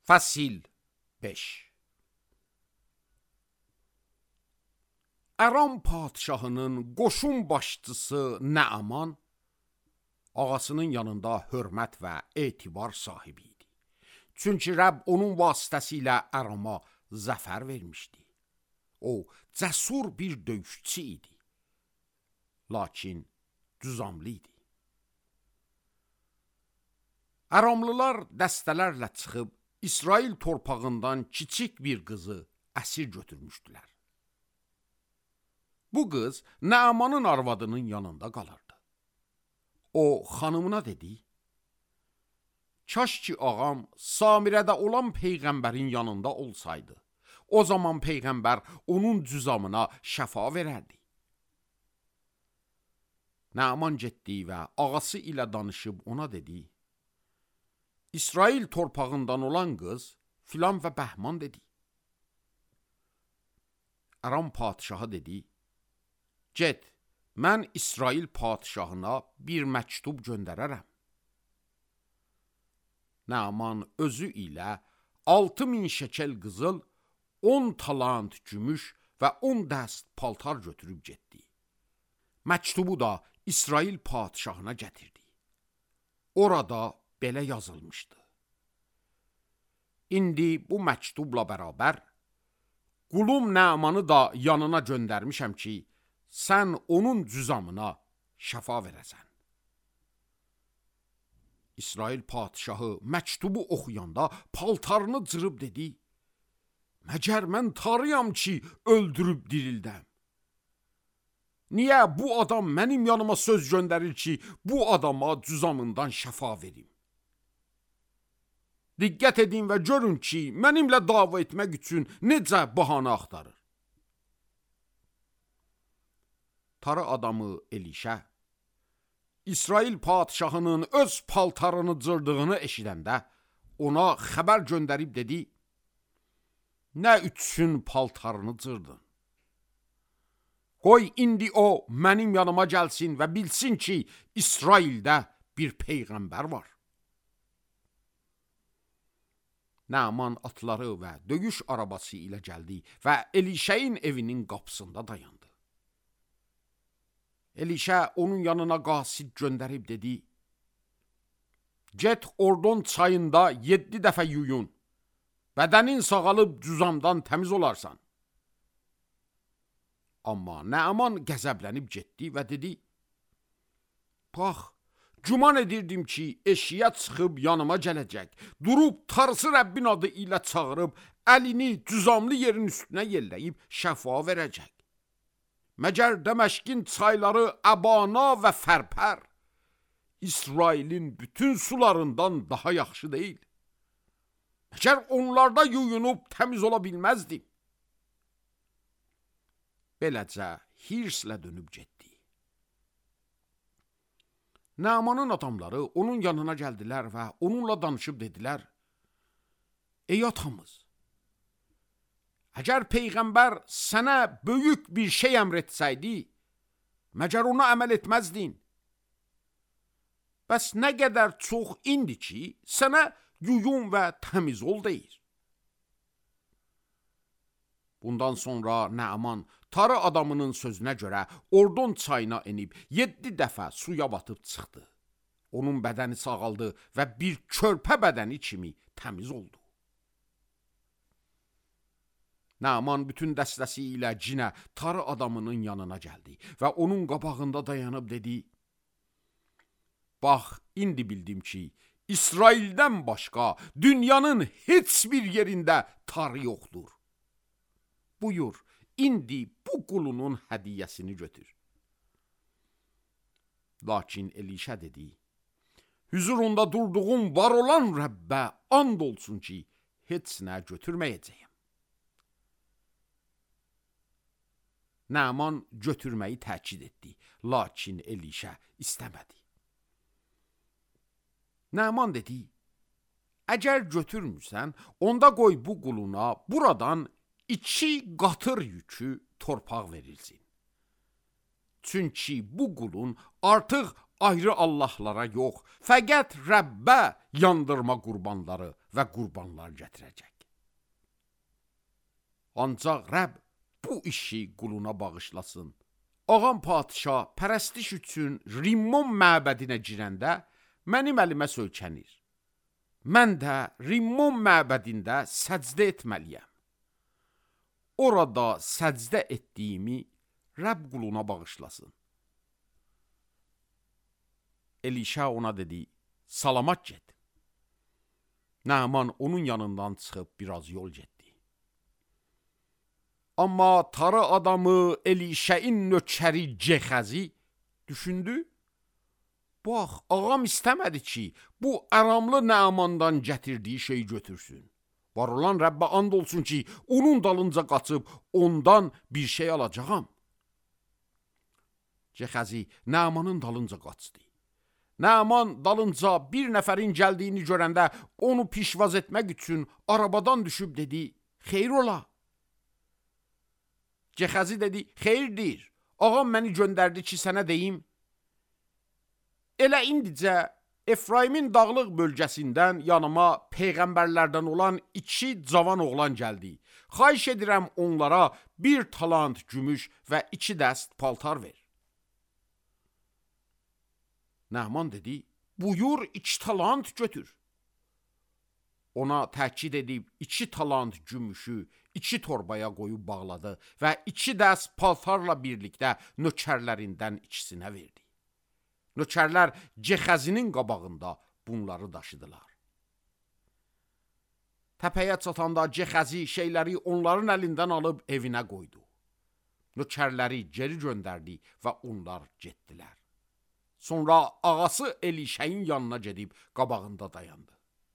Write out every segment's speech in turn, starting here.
Fəsil 5. Əram padşahının qoşun başçısı Nəaman ağasının yanında hörmət və etibar sahibi idi. Çünki Rəbb onun vasitəsilə Ərama zəfər vermişdi. O, cəsur bir döyüşçü idi. Lakin cüzamlı idi. Əramlılar dəstələrlə çıxıb İsrail torpağından kiçik bir qızı əsir götürmüşdülər. Bu qız Nəamanın arvadının yanında qalırdı. O, xanımına dedi, kaş ki ağam Samirədə olan Peyğəmbərin yanında olsaydı, o zaman Peyğəmbər onun cüzamına şəfa verərdi. Nəaman getdi və ağası ilə danışıb ona dedi, İsrail torpağından olan qız filan və bəhman dedi. Əram padşahı dedi, get, mən İsrail padşahına bir məktub göndərərəm. Nəaman özü ilə 6000 şəkel qızıl, 10 talant gümüş və 10 dəst paltar götürüb getdi. Məktubu da İsrail padşahına gətirdi. Orada belə yazılmışdı. İndi bu məktubla bərabər, qulum Nəamanı da yanına göndərmişəm ki, sən onun cüzamına şəfa verəsən. İsrail padşahı məktubu oxuyanda paltarını cırıb dedi, məgər mən Tanrıyam ki, öldürüb dirildəm. Niyə bu adam mənim yanıma söz göndərir ki, bu adama cüzamından şəfa verim? Diqqət edin və görün ki, mənimlə dava etmək üçün necə bahanə axtarır. Tarı adamı Elişə, İsrail padşahının öz paltarını cırdığını eşidəndə ona xəbər göndərib dedi, nə üçün paltarını cırdın? Qoy indi o mənim yanıma gəlsin və bilsin ki, İsraildə bir peyğəmbər var. Nəaman atları və döyüş arabası ilə gəldi və Elişəyin evinin qapısında dayandı. Elişə onun yanına qasid göndərib dedi, get Ordon çayında 7 dəfə yuyun, bədənin sağalıb cüzamdan təmiz olarsan. Amma Nəaman qəzəblənib getdi və dedi, bax, güman edirdim ki, eşiyə çıxıb yanıma gələcək, durub Tarsı Rəbbin adı ilə çağırıb, əlini cüzamlı yerin üstünə yelləyib şəfa verəcək. Məgər Dəməşqin çayları Əbana və Fərpər, İsrailin bütün sularından daha yaxşı deyil. Məgər onlarda yuyunub təmiz ola bilməzdim. Beləcə hirslə dönüb getdi. Nəamanın adamları onun yanına gəldilər və onunla danışıb dedilər, ey atamız, əgər Peyğəmbər sənə böyük bir şey əmr etsəydi, məgər ona əməl etməzdin? Bəs nə qədər çox indi ki, sənə yuyun və təmiz ol deyir. Bundan sonra Nəaman tarı adamının sözünə görə Ordon çayına enib 7 dəfə suya batıb çıxdı. Onun bədəni sağaldı və bir körpə bədəni kimi təmiz oldu. Nəaman bütün dəstəsi ilə cinə tarı adamının yanına gəldi və onun qabağında dayanıb dedi, bax, indi bildim ki, İsraildən başqa dünyanın heç bir yerində tarı yoxdur. Buyur, indi bu qulunun hədiyyəsini götür. Lakin Elişə dedi, hüzurunda durduğum var olan Rəbbə and olsun ki, heç nə götürməyəcəyim. Nəaman götürməyi təkid etdi, lakin Elişə istəmədi. Nəaman dedi, əgər götürmürsən, onda qoy bu quluna buradan 2 qatır yükü torpaq verilsin. Çünki bu qulun artıq ayrı Allahlara yox, fəqət Rəbbə yandırma qurbanları və qurbanlar gətirəcək. Ancaq Rəbb bu işi quluna bağışlasın. Ağam padişah pərəstiş üçün Rimmon məbədinə girəndə mənim əlimə söykənir. Mən də Rimmon məbədində səcdə etməliyəm. Orada səcdə etdiyimi Rəbb quluna bağışlasın. Elişə ona dedi, salamat get. Naaman onun yanından çıxıb biraz yol getdi. Amma tarı adamı Elişəin nökəri Cexəzi düşündü. Bax, ağam istəmədi ki, bu əramlı Naamandan gətirdiyi şeyi götürsün. Var olan Rəbbə and olsun ki, onun dalınca qaçıb ondan bir şey alacağam. Cexəzi Naamanın dalınca qaçdı. Naaman dalınca bir nəfərin gəldiyini görəndə onu pişvaz etmək üçün arabadan düşüb dedi, xeyr ola. Cexəzi dedi, xeyirdir, ağam məni göndərdi ki, sənə deyim. Elə indicə Efraimin dağlıq bölgəsindən yanıma peyğəmbərlərdən olan 2 cavan oğlan gəldi. Xahiş edirəm onlara 1 talant gümüş və 2 dəst paltar ver. Naaman dedi, buyur 2 talant götür. Ona təkid edib 2 talant gümüşü 2 torbaya qoyub bağladı və 2 dəst paltarla birlikdə nökərlərindən ikisinə verdi. Nökərlər Cexəzinin qabağında bunları daşıdılar. Təpəyə çatanda Cexəzi şeyləri onların əlindən alıb evinə qoydu. Nökərləri geri göndərdi və onlar getdilər. Sonra ağası Elişəyin yanına gedib qabağında dayandı.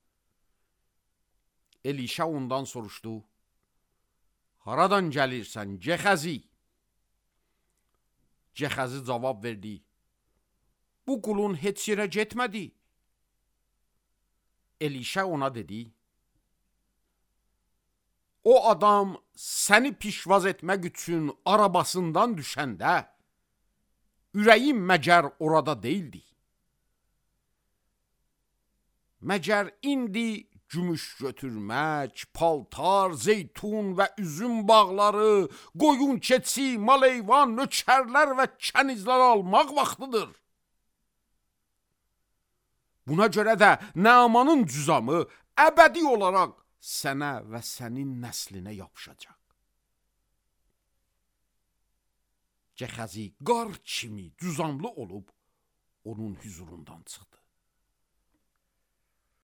Elişə ondan soruşdu, haradan gəlirsən Cexəzi? Cexəzi cavab verdi, bu qulun heç yerə getmədi. Elişə ona dedi, o adam səni pişvaz etmək üçün arabasından düşəndə, ürəyim məgər orada deyildi. Məgər indi gümüş götürmək, paltar, zeytun və üzüm bağları, qoyun, keçi, maleyvan, nökərlər və kənizlər almaq vaxtıdır. Buna görə də Naamanın cüzamı əbədi olaraq sənə və sənin nəslinə yapışacaq. Cexəzi qar kimi cüzamlı olub onun huzurundan çıxdı.